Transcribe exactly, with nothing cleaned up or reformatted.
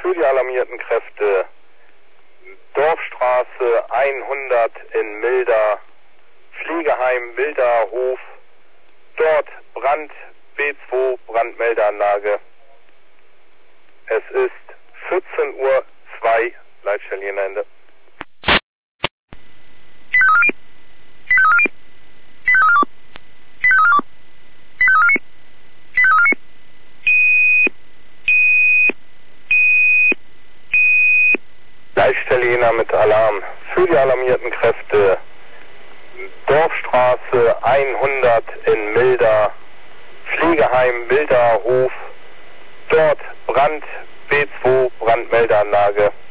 für die alarmierten Kräfte. Dorfstraße hundert in Milda, Pflegeheim Milderhof. Dort Brand, B zwei, Brandmeldeanlage. Es ist vierzehn Uhr zwei, Leitstellenende. Leitstelle Jena mit Alarm für die alarmierten Kräfte. Dorfstraße hundert in Milda, Pflegeheim Milderhof. Dort Brand, B zwei, Brandmeldeanlage.